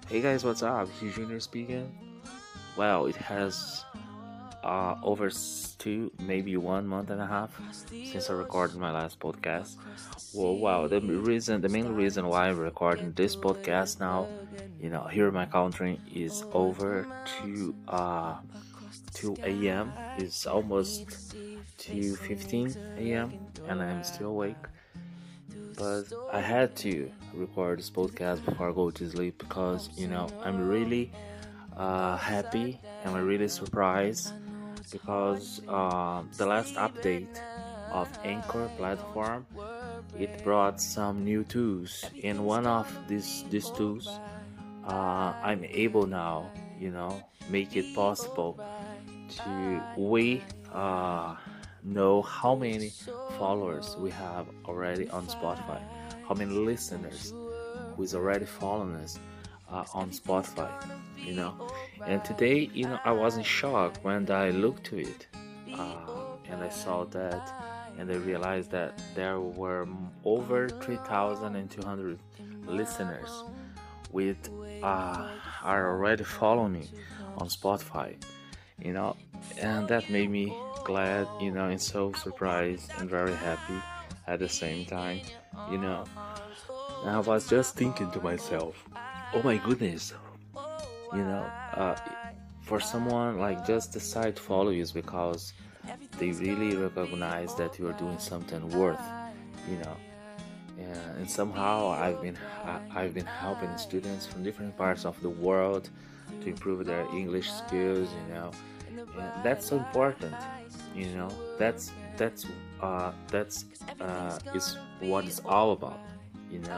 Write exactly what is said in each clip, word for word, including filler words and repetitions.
Hey guys, what's up? Hugh Junior speaking. Well, it has uh, over s- two, maybe one month and a half since I recorded my last podcast. Well, wow, the reason, the main reason why I'm recording this podcast now, you know, here in my country is over two uh two a m. It's almost two fifteen a m and I'm still awake. But I had to record this podcast before I go to sleep because you know I'm really uh, happy and I'm really surprised because uh, the last update of Anchor platform it brought some new tools. And one of these these tools uh, I'm able now you know make it possible to we uh, know how many followers we have already on Spotify, how many listeners who is already following us uh, on Spotify, you know. And today, you know, I was in shock when I looked to it, uh, and I saw that, and I realized that there were over three thousand two hundred listeners with uh, are already following me on Spotify, you know, and that made me glad, you know, and so surprised and very happy at the same time, you know. And I was just thinking to myself, oh my goodness, you know, uh, for someone like just decide to follow you is because they really recognize that you are doing something worth, you know. And, and somehow I've been I, I've been helping students from different parts of the world to improve their English skills, you know, and that's so important, you know. That's that's uh that's uh is what it's all about, you know.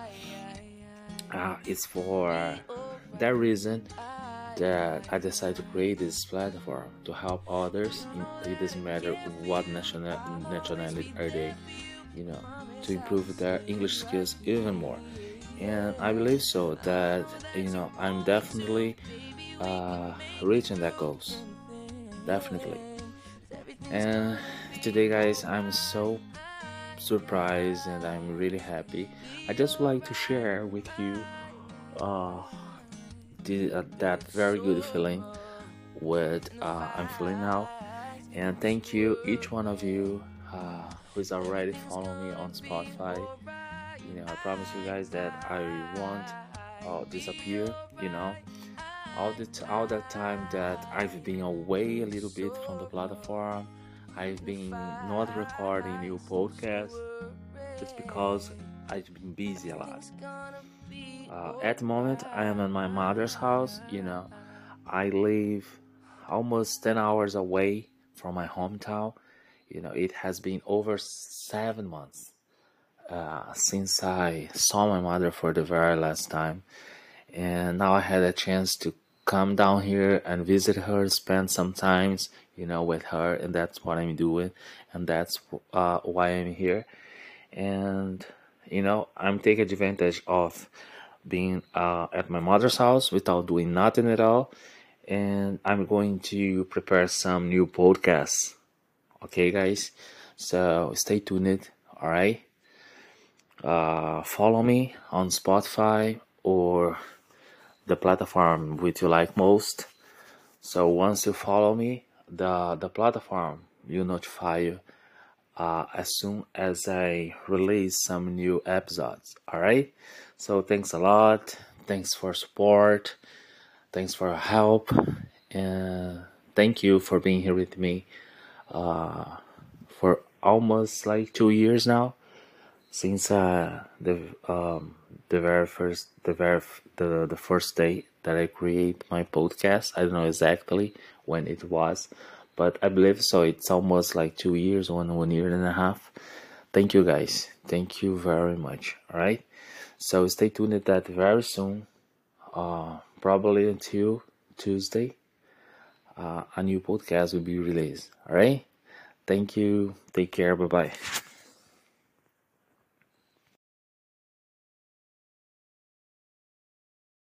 Uh, it's for that reason that I decided to create this platform to help others. In, it doesn't matter what national nationality are they, you know, to improve their English skills even more. And I believe so that you know I'm definitely uh, reaching that goals, definitely. And today, guys, I'm so surprised and I'm really happy. I just would like to share with you uh, the, uh, that very good feeling what uh, I'm feeling now. And thank you, each one of you uh, who's already following me on Spotify. You know, I promise you guys that I won't uh, disappear. You know, all the t- all that time that I've been away a little bit from the platform, I've been not recording new podcasts. It's because I've been busy a lot. Uh, at the moment, I am in my mother's house. You know, I live almost ten hours away from my hometown. You know, it has been over seven months uh, since I saw my mother for the very last time. And now I had a chance to come down here and visit her, spend some times, you know, with her. And that's what I'm doing. And that's uh, why I'm here. And, you know, I'm taking advantage of being uh, at my mother's house without doing nothing at all. And I'm going to prepare some new podcasts. Okay, guys? So stay tuned. All right. Uh, follow me on Spotify or the platform which you like most. So once you follow me, the the platform will notify you uh, as soon as I release some new episodes. All right. So thanks a lot. Thanks for support. Thanks for help. And thank you for being here with me uh, for almost like two years now since uh, the um, the very first the very f- the the first day that I create my podcast. I don't know exactly when it was, but I believe so. It's almost like two years, one one year and a half. Thank you, guys. Thank you very much. All right. So stay tuned that very soon. Uh, probably until Tuesday, uh, a new podcast will be released. All right. Thank you. Take care. Bye bye.